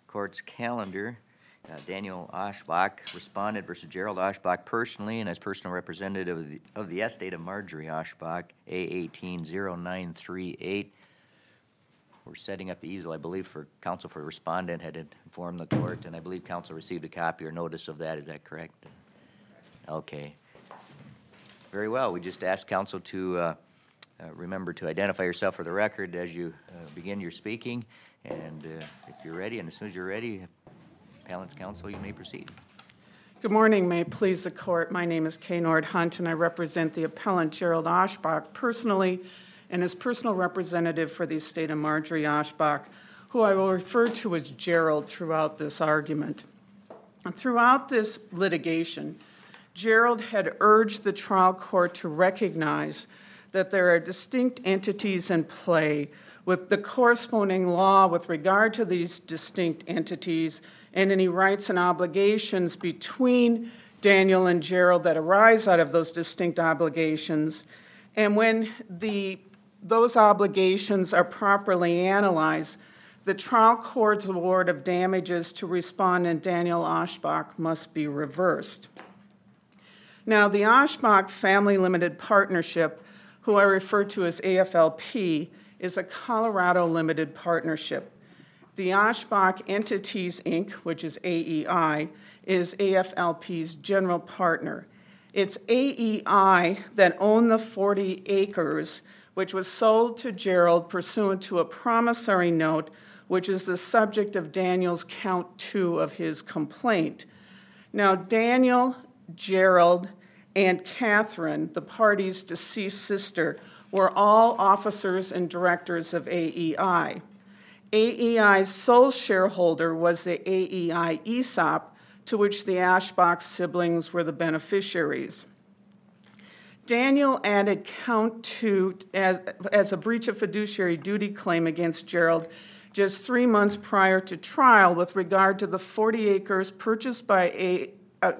Court's calendar. Daniel Oshbach, respondent versus Gerald Oshbach personally and as personal representative of the estate of Marjorie Oshbach, A180938. We're setting up the easel, I believe, for counsel for respondent had informed the court, and I believe counsel received a copy or notice of that. Is that correct? Okay. Very well. We just ask counsel to remember to identify yourself for the record as you begin your speaking. And if you're ready, and as soon as you're ready, appellant's counsel, you may proceed. Good morning. May it please the court. My name is Kay Nord Hunt, and I represent the appellant Gerald Oshbach personally and as personal representative for the estate of Marjorie Oshbach, who I will refer to as Gerald throughout this argument. And throughout this litigation, Gerald had urged the trial court to recognize that there are distinct entities in play with the corresponding law with regard to these distinct entities and any rights and obligations between Daniel and Gerald that arise out of those distinct obligations. And when those obligations are properly analyzed, the trial court's award of damages to respondent Daniel Oshbach must be reversed. Now, the Oshbach Family Limited Partnership, who I refer to as AFLP, is a Colorado limited partnership. The Oshbach Entities, Inc., which is AEI, is AFLP's general partner. It's AEI that owned the 40 acres, which was sold to Gerald pursuant to a promissory note, which is the subject of Daniel's count 2 of his complaint. Now, Daniel, Gerald, and Catherine, the party's deceased sister, were all officers and directors of AEI. AEI's sole shareholder was the AEI ESOP, to which the Oshbach siblings were the beneficiaries. Daniel added count 2 as a breach of fiduciary duty claim against Gerald just 3 months prior to trial with regard to the 40 acres purchased by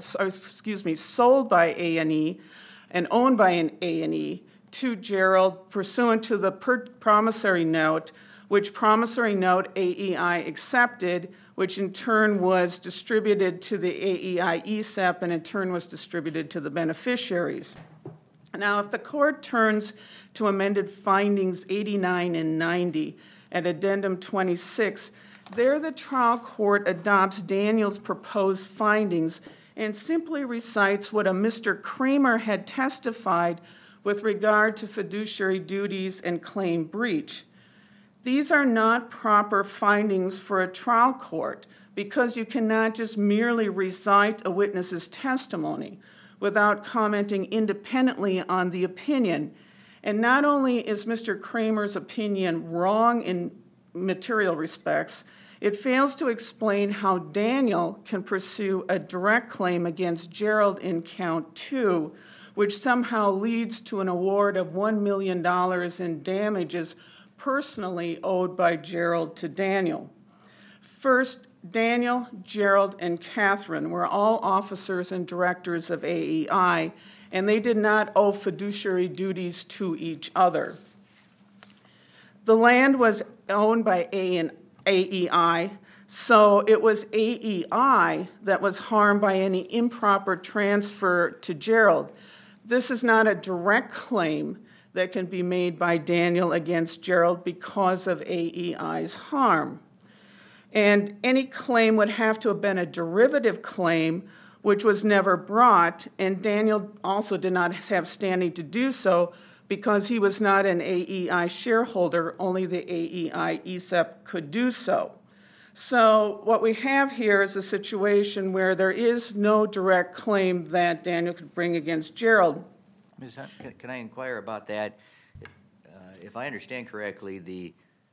sold by A&E and owned by an A&E to Gerald pursuant to the promissory note, which promissory note AEI accepted, which in turn was distributed to the AEI ESEP and in turn was distributed to the beneficiaries. Now, if the court turns to amended findings 89 and 90 at addendum 26, there the trial court adopts Daniel's proposed findings and simply recites what a Mr. Kramer had testified with regard to fiduciary duties and claim breach. These are not proper findings for a trial court because you cannot just merely recite a witness's testimony without commenting independently on the opinion. And not only is Mr. Kramer's opinion wrong in material respects, it fails to explain how Daniel can pursue a direct claim against Gerald in count 2, which somehow leads to an award of $1 million in damages personally owed by Gerald to Daniel. First, Daniel, Gerald, and Catherine were all officers and directors of AEI, and they did not owe fiduciary duties to each other. The land was owned by AEI, so it was AEI that was harmed by any improper transfer to Gerald. This is not a direct claim that can be made by Daniel against Gerald because of AEI's harm. And any claim would have to have been a derivative claim, which was never brought, and Daniel also did not have standing to do so because he was not an AEI shareholder, only the AEI ESEP could do so. So what we have here is a situation where there is no direct claim that Daniel could bring against Gerald. Ms. Hunt, can I inquire about that? If I understand correctly, the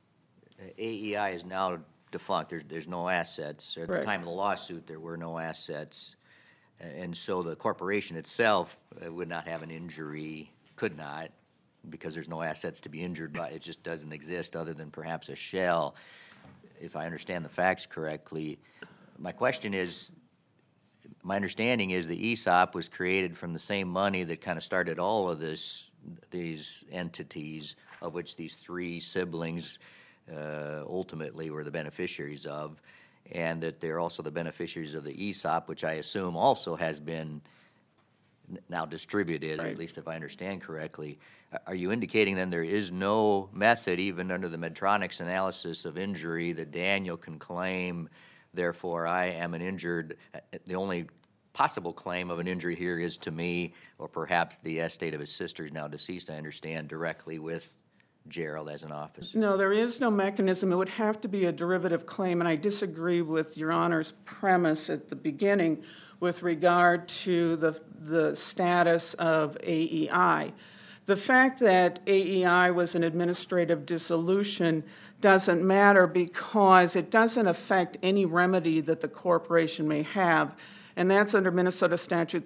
AEI is now defunct. There's no assets. At the time of the lawsuit, there were no assets. And so the corporation itself would not have an injury, could not, because there's no assets to be injured by. It just doesn't exist other than perhaps a shell. If I understand the facts correctly, my question is, my understanding is the ESOP was created from the same money that kind of started all of these entities, of which these 3 siblings ultimately were the beneficiaries of. and that they're also the beneficiaries of the ESOP, which I assume also has been now distributed, or at least if I understand correctly. Are you indicating then there is no method, even under the Medtronic's analysis of injury, that Daniel can claim, therefore I am an injured, the only possible claim of an injury here is to me, or perhaps the estate of his sister is now deceased, I understand, directly with Gerald as an officer? No, there is no mechanism. It would have to be a derivative claim, and I disagree with Your Honor's premise at the beginning with regard to the status of AEI. The fact that AEI was an administrative dissolution doesn't matter because it doesn't affect any remedy that the corporation may have, and that's under Minnesota Statute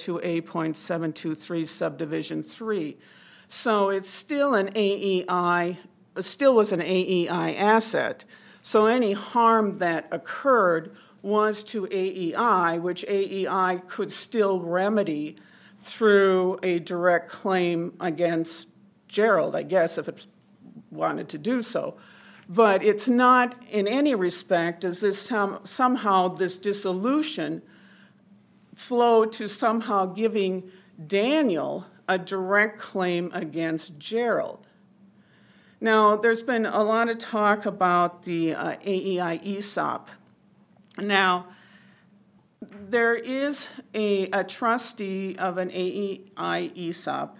302A.723 subdivision 3. So it's still an AEI, still was an AEI asset. So any harm that occurred was to AEI, which AEI could still remedy through a direct claim against Gerald, I guess, if it wanted to do so. But it's not in any respect as this somehow this dissolution flowed to somehow giving Daniel a direct claim against Gerald. Now, there's been a lot of talk about the AEI ESOP. Now, there is a trustee of an AEI ESOP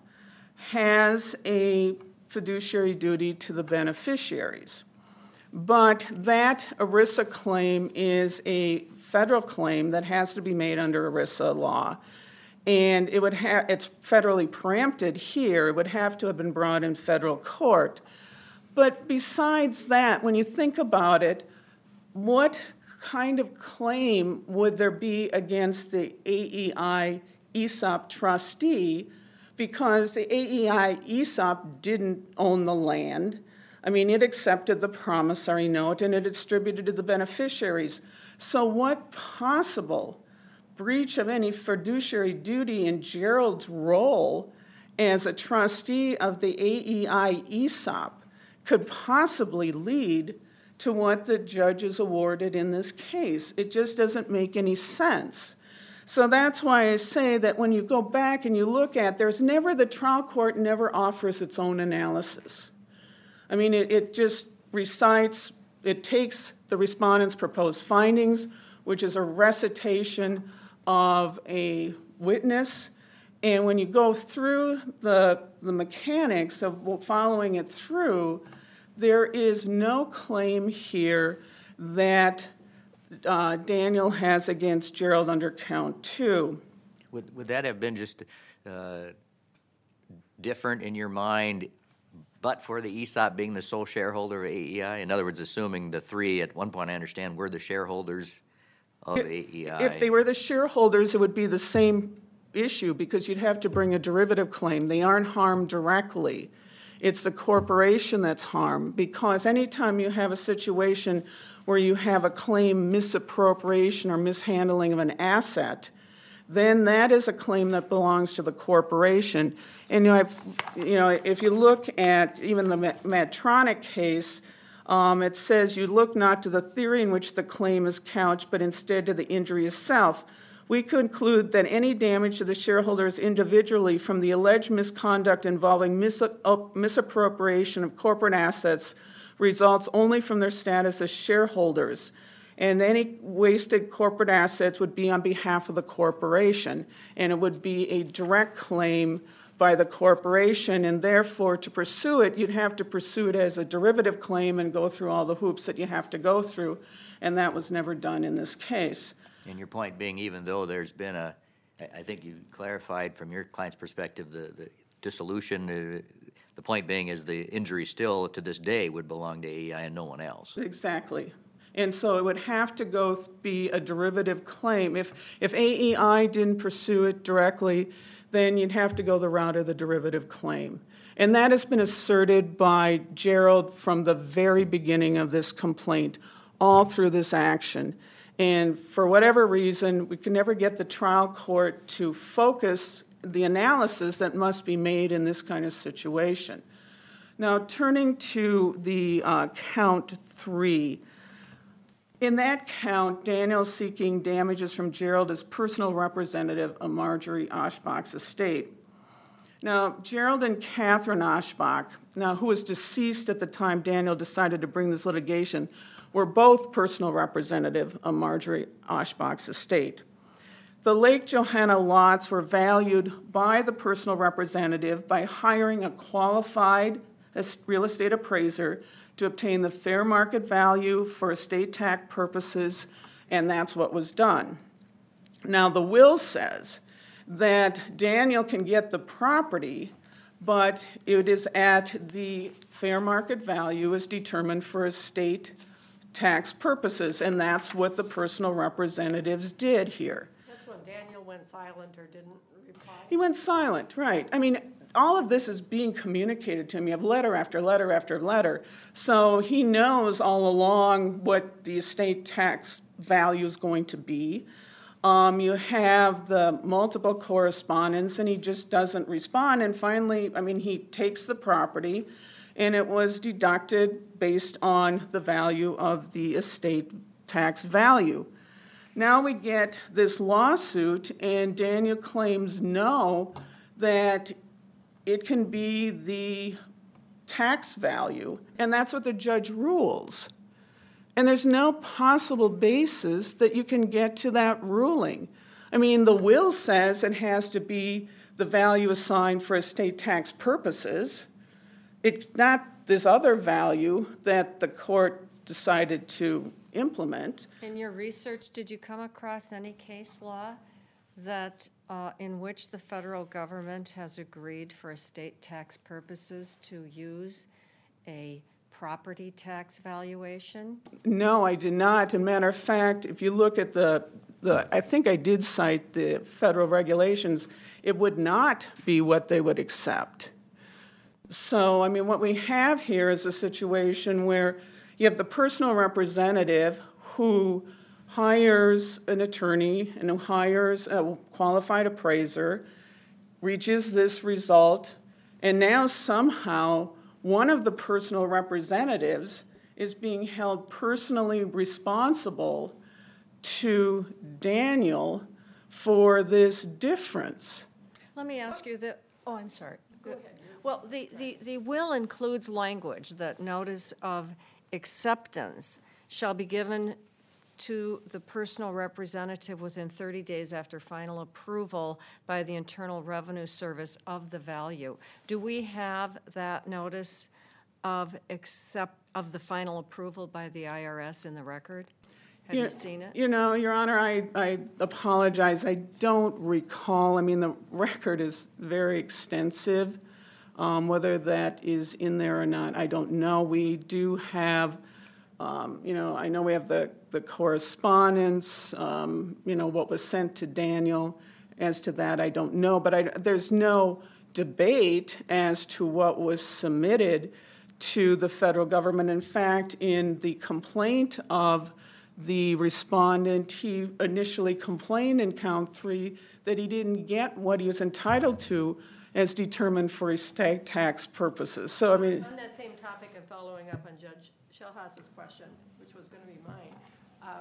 has a fiduciary duty to the beneficiaries. But that ERISA claim is a federal claim that has to be made under ERISA law. And it would it's federally preempted here. It would have to have been brought in federal court. But besides that, when you think about it, what kind of claim would there be against the AEI ESOP trustee? Because the AEI ESOP didn't own the land. I mean, it accepted the promissory note and it distributed to the beneficiaries. So what possible breach of any fiduciary duty in Gerald's role as a trustee of the AEI ESOP could possibly lead to what the judges awarded in this case? It just doesn't make any sense. So that's why I say that when you go back and you look at, the trial court never offers its own analysis. I mean, it just recites, it takes the respondent's proposed findings, which is a recitation of a witness, and when you go through the mechanics of following it through, there is no claim here that Daniel has against Gerald under count 2. Would that have been just different in your mind but for the ESOP being the sole shareholder of AEI? In other words, assuming the three, at one point I understand, were the shareholders of AEI. If they were the shareholders, it would be the same issue because you'd have to bring a derivative claim. They aren't harmed directly. It's the corporation that's harmed because anytime you have a situation where you have a claim misappropriation or mishandling of an asset, then that is a claim that belongs to the corporation. And if you look at even the Medtronic case, it says you look not to the theory in which the claim is couched, but instead to the injury itself. We conclude that any damage to the shareholders individually from the alleged misconduct involving misappropriation of corporate assets results only from their status as shareholders. And any wasted corporate assets would be on behalf of the corporation, and it would be a direct claim by the corporation, and therefore to pursue it, you'd have to pursue it as a derivative claim and go through all the hoops that you have to go through, and that was never done in this case. And your point being, even though there's been I think you clarified from your client's perspective the dissolution, the point being is the injury still to this day would belong to AEI and no one else. Exactly. And so it would have to be a derivative claim. If AEI didn't pursue it directly, then you'd have to go the route of the derivative claim. And that has been asserted by Gerald from the very beginning of this complaint, all through this action. And for whatever reason, we can never get the trial court to focus the analysis that must be made in this kind of situation. Now, turning to the count 3, In that count, Daniel's seeking damages from Gerald as personal representative of Marjorie Oshbach's estate. Now, Gerald and Catherine Oshbach, now who was deceased at the time Daniel decided to bring this litigation, were both personal representative of Marjorie Oshbach's estate. The Lake Johanna lots were valued by the personal representative by hiring a qualified real estate appraiser to obtain the fair market value for estate tax purposes, and that's what was done. Now, the will says that Daniel can get the property, but it is at the fair market value as determined for estate tax purposes, and that's what the personal representatives did here. That's when Daniel went silent or didn't reply? He went silent, right. I mean, all of this is being communicated to him. You have letter after letter after letter. So he knows all along what the estate tax value is going to be. You have the multiple correspondence, and he just doesn't respond. And finally, I mean, he takes the property, and it was deducted based on the value of the estate tax value. Now we get this lawsuit, and Daniel claims no, that it can be the tax value, and that's what the judge rules. And there's no possible basis that you can get to that ruling. I mean, the will says it has to be the value assigned for estate tax purposes. It's not this other value that the court decided to implement. In your research, did you come across any case law that in which the federal government has agreed for estate tax purposes to use a property tax valuation? No, I did not. As a matter of fact, if you look at I think I did cite the federal regulations, it would not be what they would accept. So, I mean, what we have here is a situation where you have the personal representative who hires an attorney and who hires a qualified appraiser, reaches this result, and now somehow one of the personal representatives is being held personally responsible to Daniel for this difference. Let me ask you I'm sorry. Go ahead. Well, the will includes language that notice of acceptance shall be given to the personal representative within 30 days after final approval by the Internal Revenue Service of the value. Do we have that notice of the final approval by the IRS in the record? Have you seen it? You know, Your Honor, I apologize. I don't recall. I mean, the record is very extensive. Whether that is in there or not, I don't know. We do have I know we have the correspondence, what was sent to Daniel. As to that, I don't know. But there's no debate as to what was submitted to the federal government. In fact, in the complaint of the respondent, he initially complained in count 3 that he didn't get what he was entitled to as determined for estate tax purposes. So, I mean, on that same topic and following up on Judge Schellhaus's question, which was going to be mine,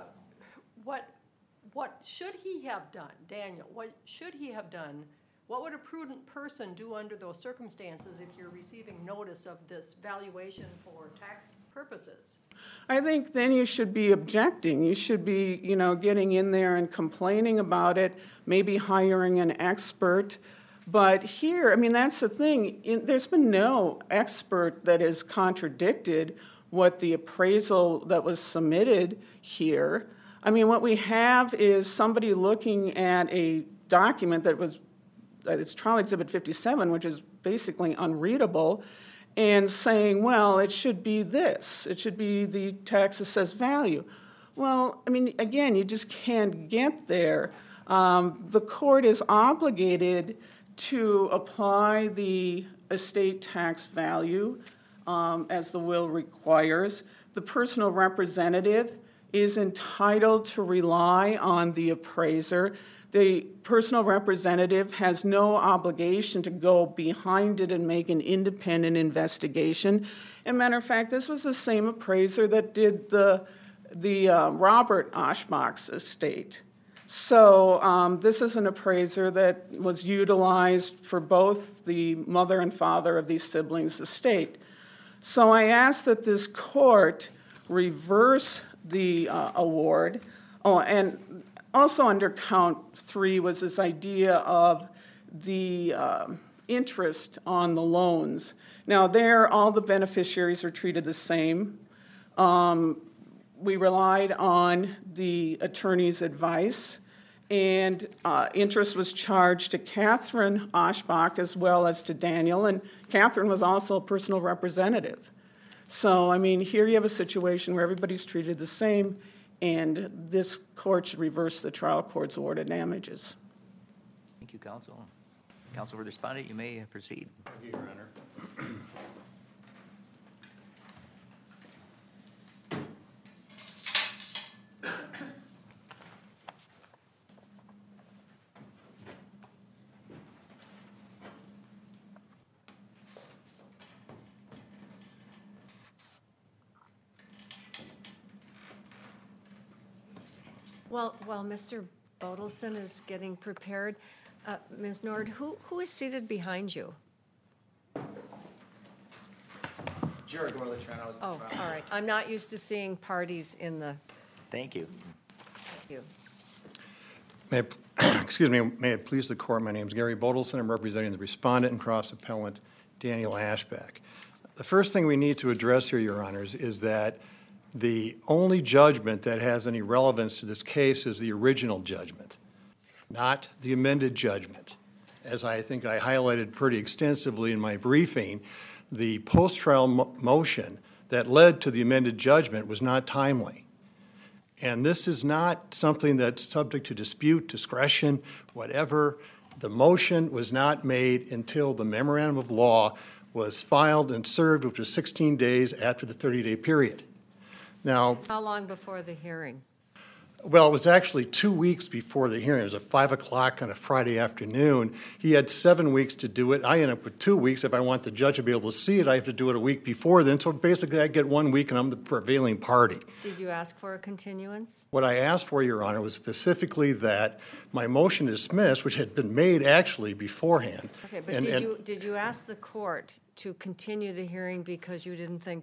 what should he have done, Daniel? What should he have done? What would a prudent person do under those circumstances if you're receiving notice of this valuation for tax purposes? I think then you should be objecting. You should be, getting in there and complaining about it, maybe hiring an expert. But here, I mean, that's the thing. There's been no expert that has contradicted what the appraisal that was submitted here. I mean, what we have is somebody looking at a document that was, it's Trial Exhibit 57, which is basically unreadable, and saying, well, it should be this. It should be the tax assessed value. Well, I mean, again, you just can't get there. The court is obligated to apply the estate tax value as the will requires. The personal representative is entitled to rely on the appraiser. The personal representative has no obligation to go behind it and make an independent investigation. As a matter of fact, this was the same appraiser that did the the Robert Oshbach's estate. So this is an appraiser that was utilized for both the mother and father of these siblings' estate. So I ask that this court reverse the award. Oh, and also under count 3 was this idea of the interest on the loans. Now there, all the beneficiaries are treated the same. We relied on the attorney's advice, and interest was charged to Catherine Oshbach as well as to Daniel, and Catherine was also a personal representative. So, I mean, here you have a situation where everybody's treated the same, and this court should reverse the trial court's award of damages. Thank you, counsel. Counsel for the respondent, you may proceed. Thank you, Your Honor. While Mr. Bodelson is getting prepared, Ms. Nord, who is seated behind you? Jared Gorlachano is the Oh, trial. all right. I'm not used to seeing parties in the, Thank you. thank you. May it please the court, my name is Gary Bodelson. I'm representing the respondent and cross-appellant Daniel Ashbach. The first thing we need to address here, Your Honors, is that the only judgment that has any relevance to this case is the original judgment, not the amended judgment. As I think I highlighted pretty extensively in my briefing, the post-trial motion that led to the amended judgment was not timely. And this is not something that's subject to dispute, discretion, whatever. The motion was not made until the memorandum of law was filed and served, which was 16 days after the 30-day period. Now, How long before the hearing? well, it was actually 2 weeks before the hearing. It was at 5 o'clock on a Friday afternoon. He had 7 weeks to do it. I end up with 2 weeks. If I want the judge to be able to see it, I have to do it a week before then. So basically, I get 1 week, and I'm the prevailing party. Did you ask for a continuance? What I asked for, Your Honor, was specifically that my motion to dismiss, which had been made actually beforehand. Okay, but did you ask the court to continue the hearing because you didn't think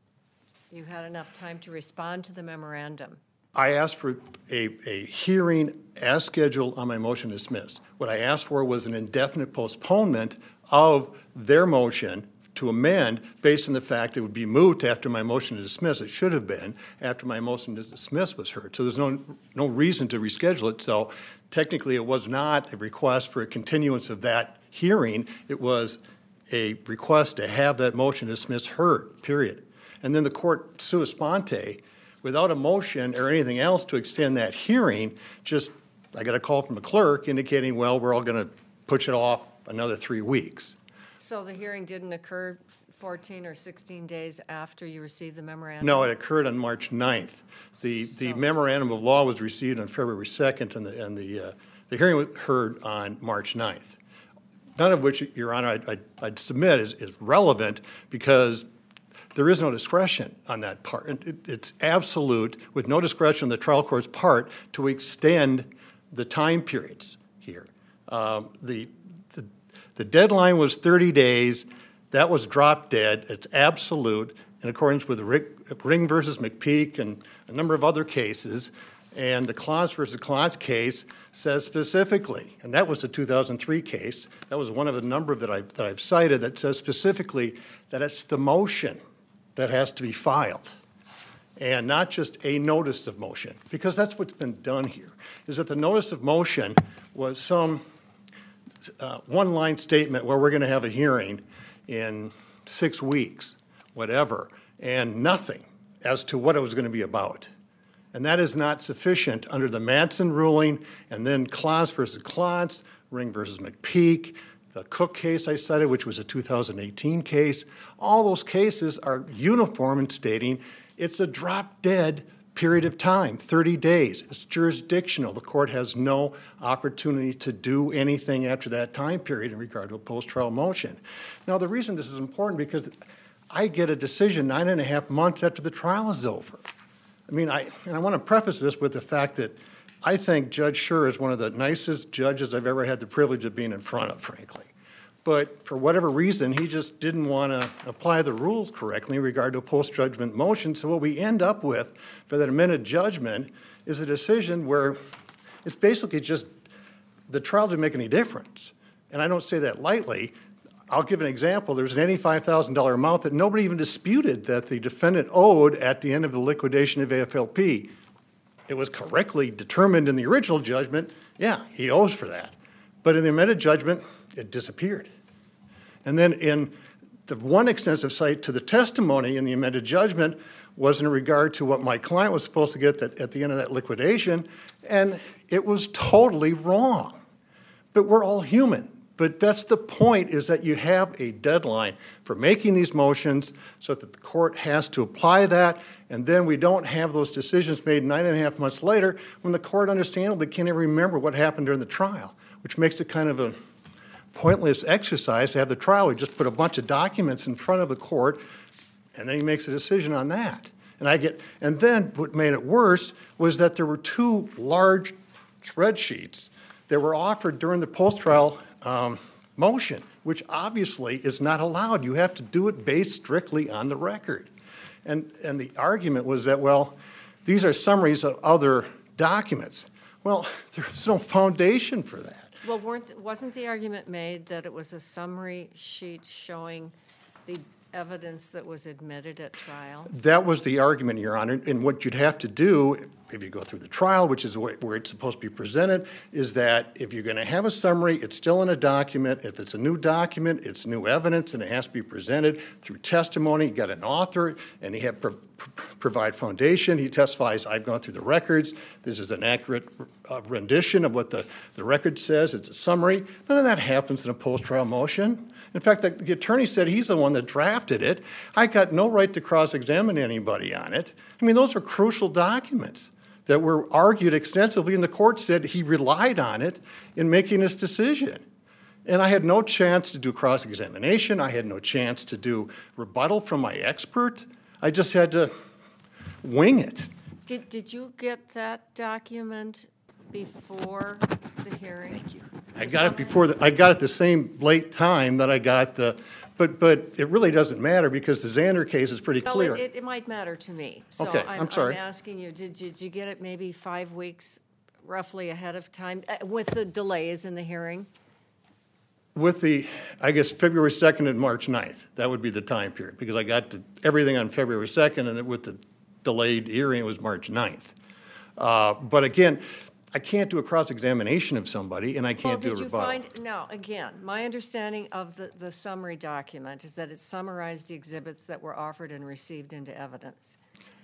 you had enough time to respond to the memorandum? I asked for a hearing as scheduled on my motion to dismiss. What I asked for was an indefinite postponement of their motion to amend based on the fact it would be moot after my motion to dismiss. It should have been after my motion to dismiss was heard. So there's no reason to reschedule it. So technically it was not a request for a continuance of that hearing. It was a request to have that motion to dismiss heard, period. And then the court sua sponte, without a motion or anything else to extend that hearing, I got a call from the clerk indicating, well, we're all going to push it off another 3 weeks. So the hearing didn't occur 14 or 16 days after you received the memorandum? No, it occurred on March 9th. The memorandum of law was received on February 2nd, and the hearing was heard on March 9th. None of which, Your Honor, I'd submit is relevant because there is no discretion on that part. It's absolute, with no discretion on the trial court's part, to extend the time periods here. The deadline was 30 days. That was drop dead. It's absolute in accordance with Ring versus McPeak and a number of other cases. And the Klotz versus Klotz case says specifically, and that was the 2003 case, that was one of the number that I've cited that says specifically that it's the motion that has to be filed, and not just a notice of motion, because that's what's been done here, is that the notice of motion was some one-line statement where we're going to have a hearing in 6 weeks, whatever, and nothing as to what it was going to be about. And that is not sufficient under the Madsen ruling, and then Klotz versus Klotz, Ring versus McPeak, the Cook case I cited, which was a 2018 case. All those cases are uniform in stating it's a drop-dead period of time, 30 days. It's jurisdictional. The court has no opportunity to do anything after that time period in regard to a post-trial motion. Now, the reason this is important because I get a decision 9.5 months after the trial is over. I mean, I want to preface this with the fact that I think Judge Schur is one of the nicest judges I've ever had the privilege of being in front of, frankly. But for whatever reason, he just didn't want to apply the rules correctly in regard to a post-judgment motion. So what we end up with for that amended judgment is a decision where it's basically just the trial didn't make any difference. And I don't say that lightly. I'll give an example. There's an $85,000 amount that nobody even disputed that the defendant owed at the end of the liquidation of AFLP. It was correctly determined in the original judgment, yeah, he owes for that. But in the amended judgment, it disappeared. And then in the one extensive cite to the testimony in the amended judgment was in regard to what my client was supposed to get at the end of that liquidation, and it was totally wrong. But we're all human. But that's the point, is that you have a deadline for making these motions so that the court has to apply that, and then we don't have those decisions made 9.5 months later when the court understandably can't even remember what happened during the trial, which makes it kind of a pointless exercise to have the trial. We just put a bunch of documents in front of the court, and then he makes a decision on that. And then what made it worse was that there were 2 large spreadsheets that were offered during the post-trial motion, which obviously is not allowed. You have to do it based strictly on the record. And the argument was that, well, these are summaries of other documents. Well, there's no foundation for that. Well, wasn't the argument made that it was a summary sheet showing the evidence that was admitted at trial? That was the argument, Your Honor. And what you'd have to do, if you go through the trial, which is where it's supposed to be presented, is that if you're going to have a summary, it's still in a document. If it's a new document, it's new evidence, and it has to be presented through testimony. You got an author, and he had provide foundation. He testifies, I've gone through the records. This is an accurate rendition of what the record says. It's a summary. None of that happens in a post-trial motion. In fact, the attorney said he's the one that drafted it. I got no right to cross-examine anybody on it. I mean, those are crucial documents that were argued extensively, and the court said he relied on it in making his decision. And I had no chance to do cross-examination. I had no chance to do rebuttal from my expert. I just had to wing it. Did you get that document before the hearing? Thank you. I got it before. I got it the same late time that I got the. But it really doesn't matter because the Xander case is pretty clear. Well, it might matter to me. So okay, I'm sorry. I'm asking you, did you get it maybe 5 weeks roughly ahead of time with the delays in the hearing? With the, I guess, February 2nd and March 9th. That would be the time period because I got everything on February 2nd and with the delayed hearing, it was March 9th. But again, I can't do a cross-examination of somebody, and I can't do a rebuttal. Well, did you find, now, again, my understanding of the summary document is that it summarized the exhibits that were offered and received into evidence.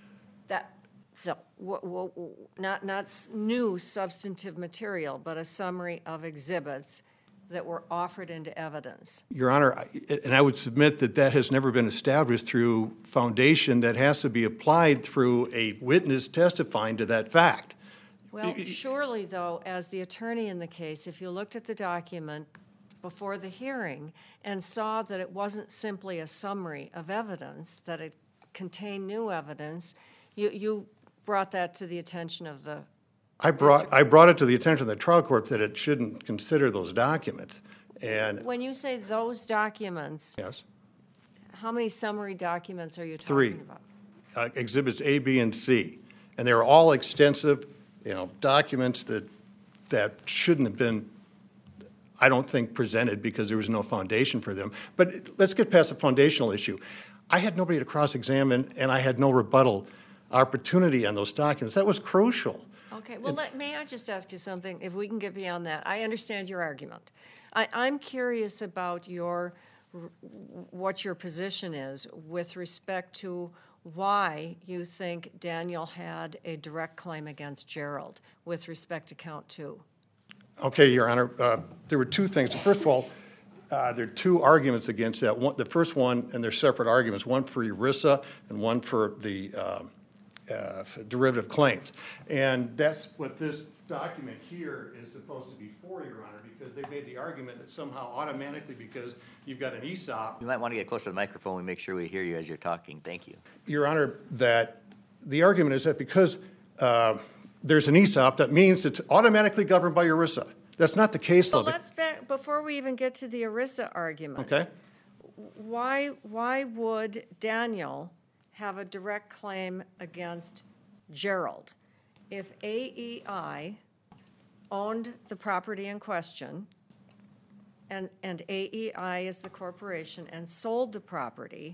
Not new substantive material, but a summary of exhibits that were offered into evidence. Your Honor, and I would submit that that has never been established through foundation. That has to be applied through a witness testifying to that fact. Well, surely, though, as the attorney in the case, if you looked at the document before the hearing and saw that it wasn't simply a summary of evidence, that it contained new evidence, you brought that to the attention of the I brought it to the attention of the trial court that it shouldn't consider those documents. And when you say those documents, yes, how many summary documents are you talking 3. about? Exhibits A, B, and C, and they're all extensive, documents that shouldn't have been, I don't think, presented because there was no foundation for them. But let's get past the foundational issue. I had nobody to cross-examine, and I had no rebuttal opportunity on those documents. That was crucial. Okay, well, may I just ask you something, if we can get beyond that? I understand your argument. I'm curious about what your position is with respect to why you think Daniel had a direct claim against Gerald with respect to count 2. Okay, Your Honor, there were 2 things. First of all, there are 2 arguments against that. The first one, and they're separate arguments, one for ERISA and one for the derivative claims. And that's what this document here is supposed to be for, Your Honor, because they made the argument that somehow automatically, because you've got an ESOP. You might want to get closer to the microphone and make sure we hear you as you're talking. Thank you. Your Honor, that the argument is that because there's an ESOP, that means it's automatically governed by ERISA. That's not the case, though. Well, let's back, before we even get to the ERISA argument. Okay? Why would Daniel have a direct claim against Gerald if AEI owned the property in question and AEI is the corporation and sold the property?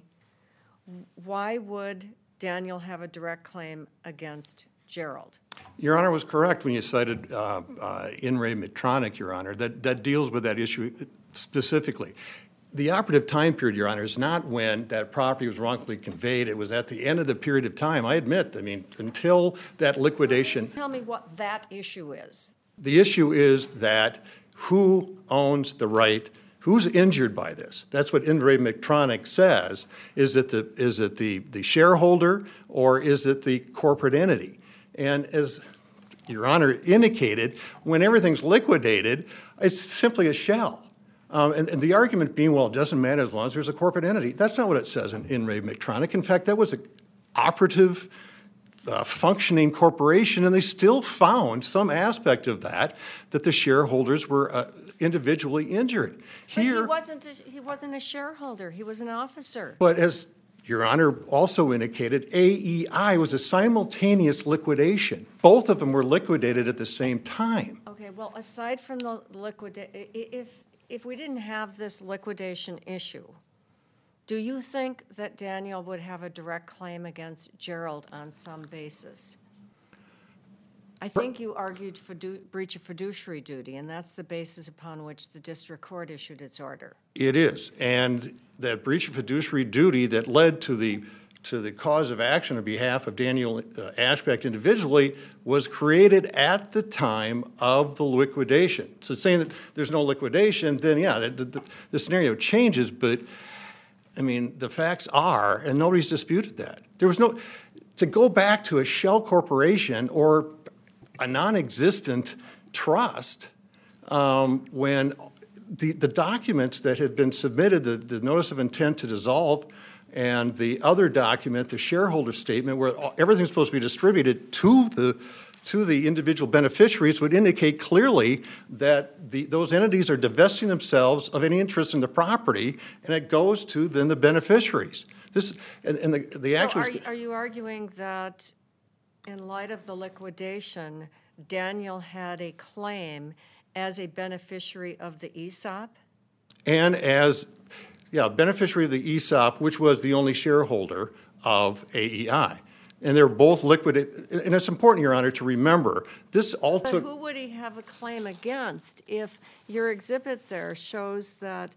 Why would Daniel have a direct claim against Gerald? Your Honor was correct when you cited In re Medtronic, Your Honor, that deals with that issue specifically. The operative time period, Your Honor, is not when that property was wrongfully conveyed. It was at the end of the period of time. I admit, I mean, until that liquidation. Tell me what that issue is. The issue is that who owns the right, who's injured by this? That's what In re Medtronic says. Is it the shareholder or is it the corporate entity? And as Your Honor indicated, when everything's liquidated, it's simply a shell. And the argument being, well, it doesn't matter as long as there's a corporate entity. That's not what it says in re Medtronic. In fact, that was an operative, functioning corporation, and they still found some aspect of that the shareholders were individually injured. Here, But he wasn't a shareholder. He was an officer. but as Your Honor also indicated, AEI was a simultaneous liquidation. Both of them were liquidated at the same time. Okay, well, aside from the if we didn't have this liquidation issue, do you think that Daniel would have a direct claim against Gerald on some basis? I think you argued breach of fiduciary duty, and that's the basis upon which the district court issued its order. It is, and that breach of fiduciary duty that led to the cause of action on behalf of Daniel Ashbeck individually was created at the time of the liquidation. So saying that there's no liquidation, then yeah, the scenario changes, but I mean, the facts are, and nobody's disputed that. There was no, to go back to a shell corporation or a non-existent trust when the documents that had been submitted, the notice of intent to dissolve, and the other document, the shareholder statement, where everything's supposed to be distributed to the individual beneficiaries, would indicate clearly that those entities are divesting themselves of any interest in the property, and it goes to then the beneficiaries. This and the actual. So are you arguing that in light of the liquidation, Daniel had a claim as a beneficiary of the ESOP? And as, yeah, beneficiary of the ESOP, which was the only shareholder of AEI. And they're both liquidated. And it's important, Your Honor, to remember, this all But took. who would he have a claim against if your exhibit there shows that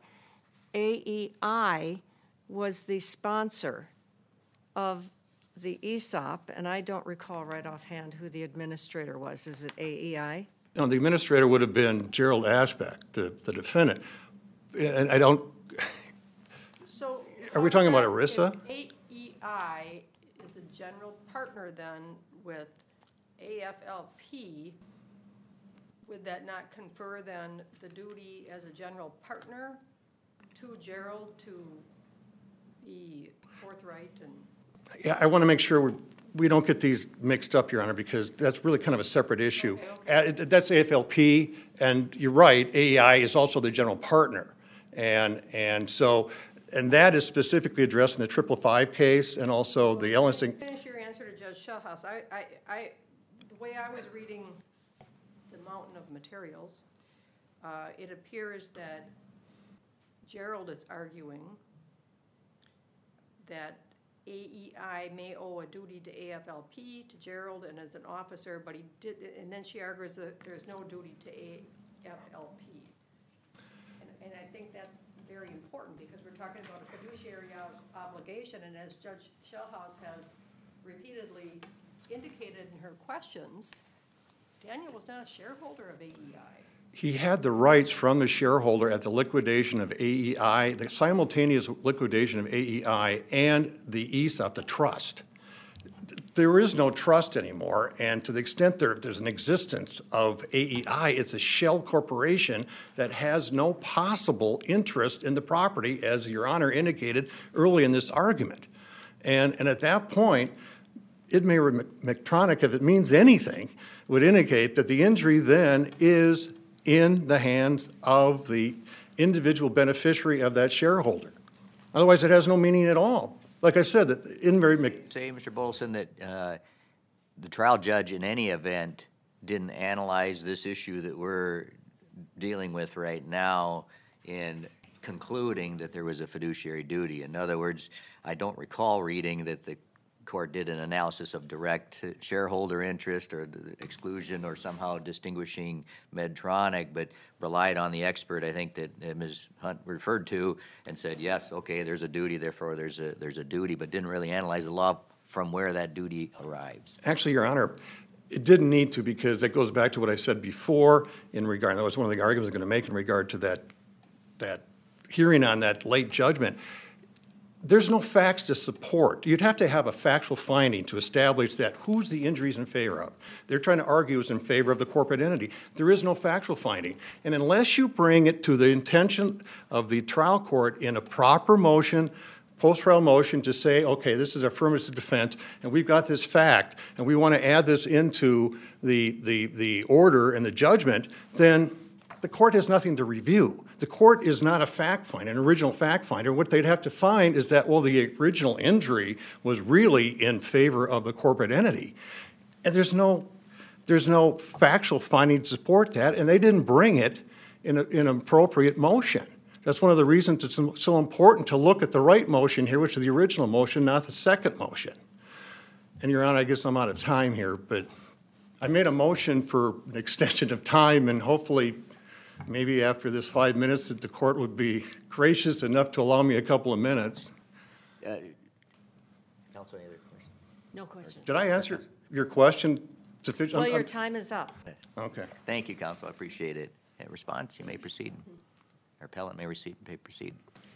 AEI was the sponsor of the ESOP, and I don't recall right offhand who the administrator was. Is it AEI? No, the administrator would have been Gerald Ashbeck, the defendant. And I don't. So. Are we talking about ERISA? If AEI is a general partner then with AFLP, would that not confer then the duty as a general partner to Gerald to be forthright and? Yeah, I want to make sure we don't get these mixed up, Your Honor, because that's really kind of a separate issue. Okay. That's AFLP, and you're right, AEI is also the general partner. And so, and that is specifically addressed in the 555 case and also the Ellensing. Finish your answer to Judge Schellhaus. The way I was reading the mountain of materials, it appears that Gerald is arguing that AEI may owe a duty to AFLP, to Gerald, and as an officer, but he did, and then she argues that there's no duty to AFLP. And I think that's very important because we're talking about a fiduciary obligation, and as Judge Schellhaus has repeatedly indicated in her questions, Daniel was not a shareholder of AEI. He had the rights from the shareholder at the liquidation of AEI, the simultaneous liquidation of AEI and the ESOP, the trust. There is no trust anymore, and to the extent there's an existence of AEI, it's a shell corporation that has no possible interest in the property, as Your Honor indicated early in this argument. And at that point, Medtronic, if it means anything, would indicate that the injury then is in the hands of the individual beneficiary of that shareholder. Otherwise, it has no meaning at all. Like I said, in very Say, Mr. Bolson, that the trial judge in any event didn't analyze this issue that we're dealing with right now in concluding that there was a fiduciary duty. In other words, I don't recall reading that the court did an analysis of direct shareholder interest or the exclusion or somehow distinguishing Medtronic, but relied on the expert, I think, that Ms. Hunt referred to and said, yes, okay, there's a duty, therefore there's a duty, but didn't really analyze the law from where that duty arrives. Actually, Your Honor, it didn't need to, because that goes back to what I said before in regard, that was one of the arguments I'm going to make in regard to that hearing on that late judgment. There's no facts to support. You'd have to have a factual finding to establish that who's the injuries in favor of. They're trying to argue it's in favor of the corporate entity. There is no factual finding. And unless you bring it to the intention of the trial court in a proper motion, post-trial motion, to say, okay, this is affirmative defense, and we've got this fact, and we want to add this into the order and the judgment, then the court has nothing to review. The court is not a fact finder, an original fact finder. What they'd have to find is that, well, the original injury was really in favor of the corporate entity. And there's no factual finding to support that, and they didn't bring it in an appropriate motion. That's one of the reasons it's so important to look at the right motion here, which is the original motion, not the second motion. And, Your Honor, I guess I'm out of time here, but I made a motion for an extension of time, and hopefully maybe after this 5 minutes that the court would be gracious enough to allow me a couple of minutes. Counsel, any other questions? No question. Did I answer your question sufficiently? Well, your time is up. Okay. Thank you, counsel, I appreciate it. In response, you may proceed. Our appellant may proceed.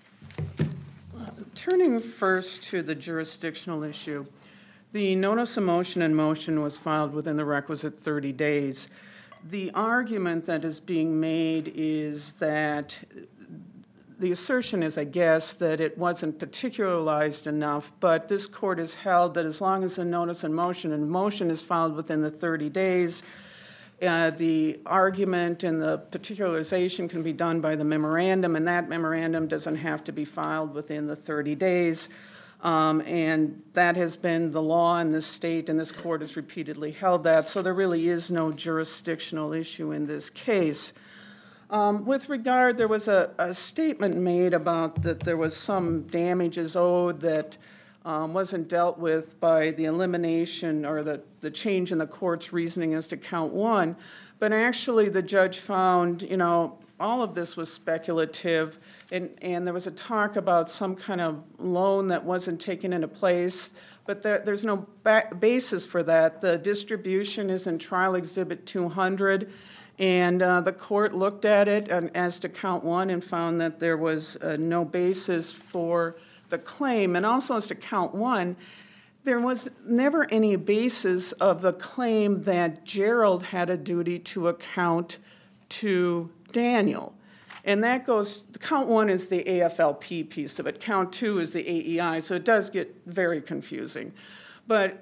Turning first to the jurisdictional issue, the notice of motion and motion was filed within the requisite 30 days. The argument that is being made is that the assertion is, I guess, that it wasn't particularized enough, but this court has held that as long as the notice and motion is filed within the 30 days, the argument and the particularization can be done by the memorandum, and that memorandum doesn't have to be filed within the 30 days. And that has been the law in this state, and this court has repeatedly held that, so there really is no jurisdictional issue in this case. With regard, there was a statement made about that there was some damages owed that wasn't dealt with by the elimination or the change in the court's reasoning as to count one, but actually the judge found, all of this was speculative, and there was a talk about some kind of loan that wasn't taken into place, but there's no basis for that. The distribution is in Trial Exhibit 200, and the court looked at it as to count one and found that there was no basis for the claim. And also as to count one, there was never any basis of the claim that Gerald had a duty to account to Daniel. And that goes, count one is the AFLP piece of it. Count two is the AEI, so it does get very confusing. But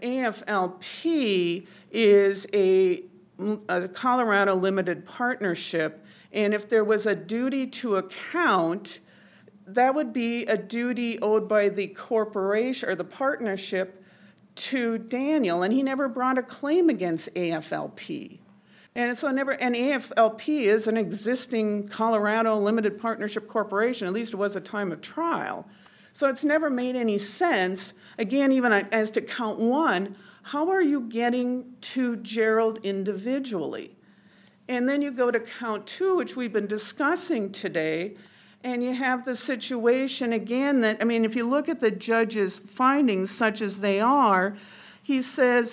AFLP is a Colorado limited partnership, and if there was a duty to account, that would be a duty owed by the corporation or the partnership to Daniel, and he never brought a claim against AFLP. And so and AFLP is an existing Colorado limited partnership corporation, at least it was at time of trial. So it's never made any sense, again, even as to count one, how are you getting to Gerald individually? And then you go to count two, which we've been discussing today, and you have the situation again that, if you look at the judge's findings such as they are, he says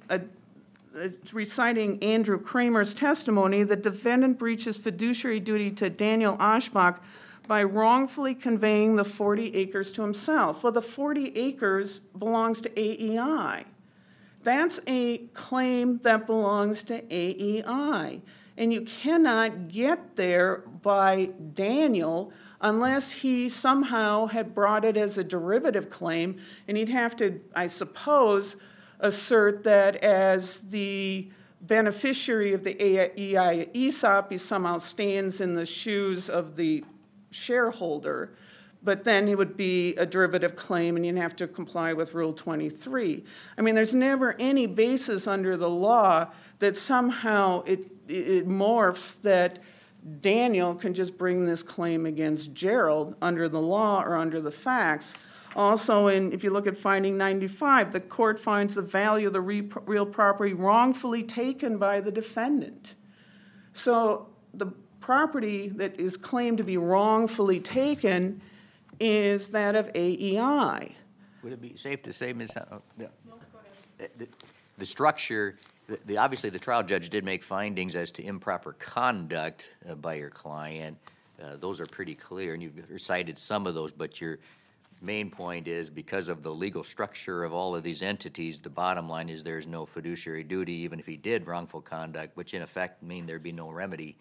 reciting Andrew Kramer's testimony, the defendant breaches fiduciary duty to Daniel Oshbach by wrongfully conveying the 40 acres to himself. Well, the 40 acres belongs to AEI. That's a claim that belongs to AEI. And you cannot get there by Daniel unless he somehow had brought it as a derivative claim, and he'd have to, I suppose, assert that as the beneficiary of the AEI ESOP, he somehow stands in the shoes of the shareholder, but then it would be a derivative claim and you'd have to comply with Rule 23. I mean, there's never any basis under the law that somehow it morphs that Daniel can just bring this claim against Gerald under the law or under the facts. Also, if you look at finding 95, the court finds the value of the real property wrongfully taken by the defendant. So the property that is claimed to be wrongfully taken is that of AEI. Would it be safe to say, Ms. The structure, obviously the trial judge did make findings as to improper conduct by your client. Those are pretty clear, and you've recited some of those, but your main point is because of the legal structure of all of these entities, the bottom line is there's no fiduciary duty, even if he did wrongful conduct, which in effect mean there'd be no remedy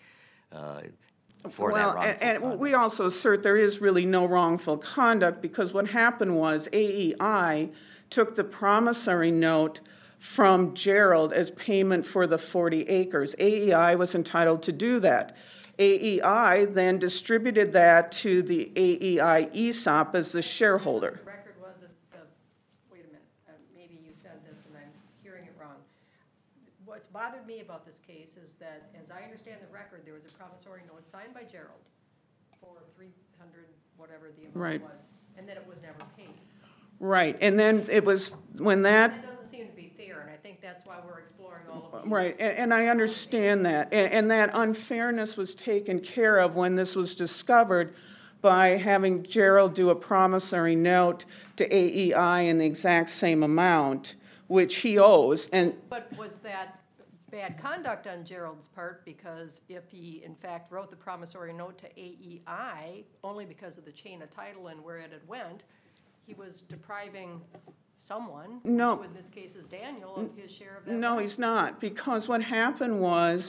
for that wrongful conduct. And we also assert there is really no wrongful conduct because what happened was AEI took the promissory note from Gerald as payment for the 40 acres. AEI was entitled to do that. AEI then distributed that to the AEI ESOP as the shareholder. The record was that wait a minute, maybe you said this and I'm hearing it wrong. What's bothered me about this case is that, as I understand the record, there was a promissory note signed by Gerald for 300, whatever the amount was, and then it was never paid. Right, and then it was when that doesn't seem to be fair, and I think that's why we're exploring all of these. right, and I understand that. And that unfairness was taken care of when this was discovered by having Gerald do a promissory note to AEI in the exact same amount, which he owes. But was that bad conduct on Gerald's part? Because if he, in fact, wrote the promissory note to AEI only because of the chain of title and where it had went, he was depriving someone, No. which in this case is Daniel, of his share of that No, money. he's not, because what happened was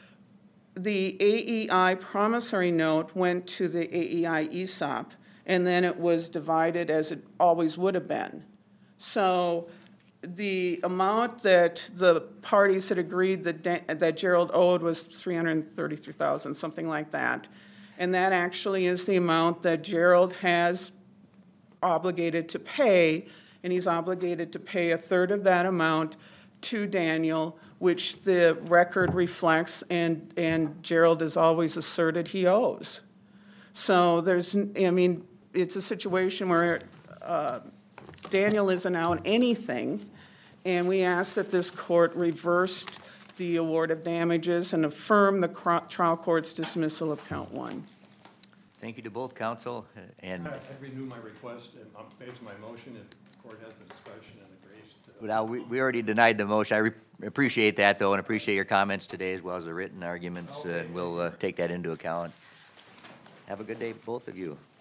the AEI promissory note went to the AEI ESOP, and then it was divided as it always would have been. So the amount that the parties had agreed that Gerald owed was $333,000, something like that. And that actually is the amount that Gerald has obligated to pay, and he's obligated to pay a third of that amount to Daniel, which the record reflects, and Gerald has always asserted he owes. So it's a situation where Daniel isn't out anything, and we ask that this court reverse the award of damages and affirm the trial court's dismissal of count 1. Thank you to both counsel, and I renew my request and based on my motion, if the court has a discussion and agrees to. well, we already denied the motion. I appreciate that, though, and appreciate your comments today as well as the written arguments. We'll take that into account. Have a good day, both of you.